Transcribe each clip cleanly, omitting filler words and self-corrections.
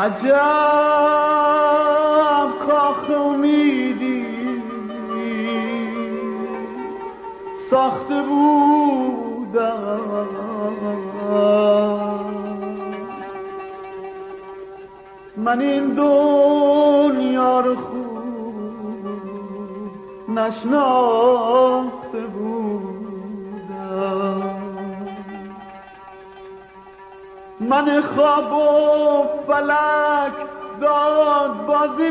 عجب کاخ امیدی ساخته بودم، من این دنیا رو خوب نشناخته بودم. من خواب و فلک داد بازی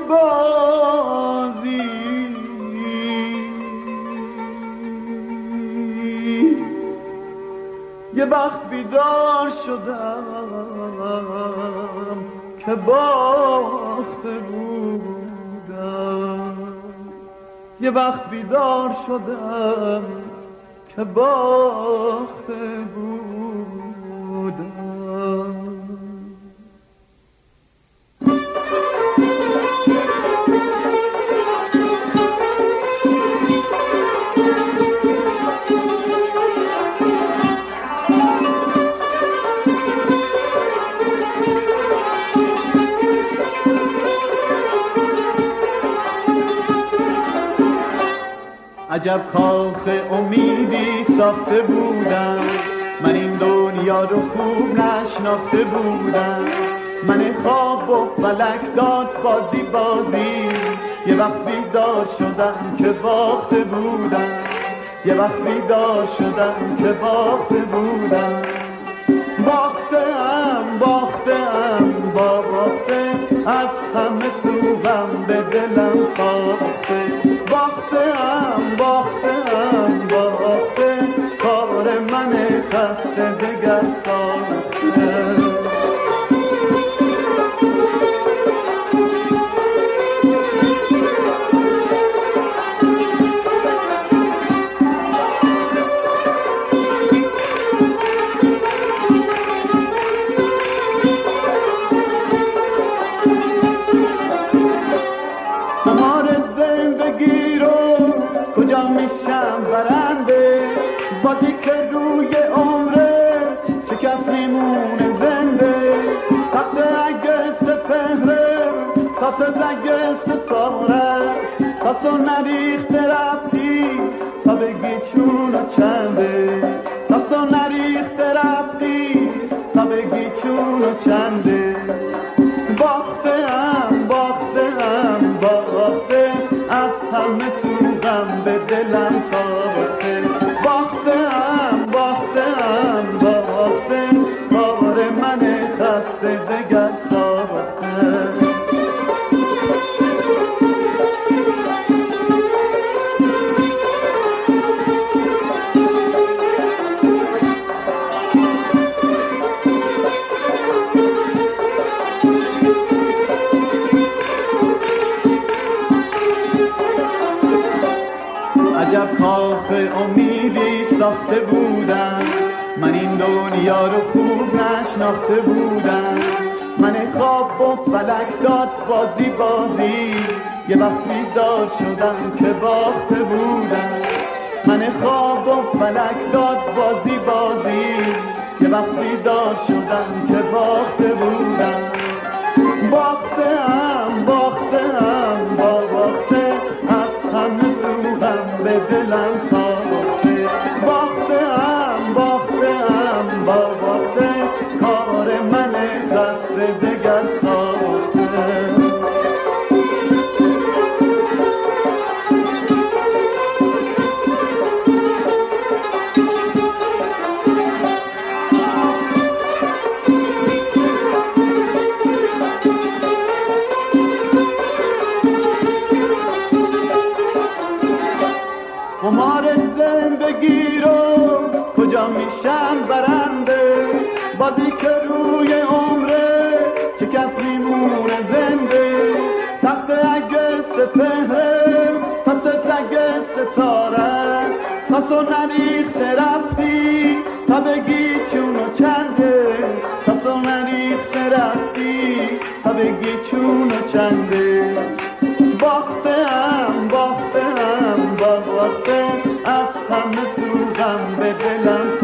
یه وقت بیدار شدم که باخته بودم، یه وقت بیدار شدم که باخته بودم. عجب کاخ امیدی ساخته بودم، من این دنیا رو خوب نشناخته بودم. من خواب و فلک داد بازی یه وقت بیدار شدم که باخته بودم، یه وقت بیدار شدم که باخته بودم. باختم باخته از همه سوغم به دلم تاخته. باختم کار من خسته دگر ساخته. میشم برنده بازی که روی عمره چه کس میمونه زنده. تخت اگه سپهره تاست اگه ستاره تاسو نریخته رفتی تا بگی چون و چنده. تاسو نریخته رفتی تا بگی چون و چنده. باخته از همه سوغم به دلم تاخته. باختم کار من خسته دگر ساخته. عجب کاخ امیدی ساخته بودم، من این دنیا رو خوب نشناخته بودم. من خواب و فلک داد بازی یه وقت بیدار شدم که باخته بودم. من خواب و فلک داد بازی یه وقت بیدار شدم که باخته بودم. باخته از همه سوغم به دلم تاخته. باخته کار من خسته دگر ساخته. قمار زندگی رو کجا میشم برنده بازی که روی عمره چه کس میمونه زنده. تخت اگه سپهره تاست اگه ستاره است تاسو نریخته رفتی تا بگی چون و چنده. تاسو نریخته رفتی تا بگی چون و چنده. باختم از همه سوغم به دلم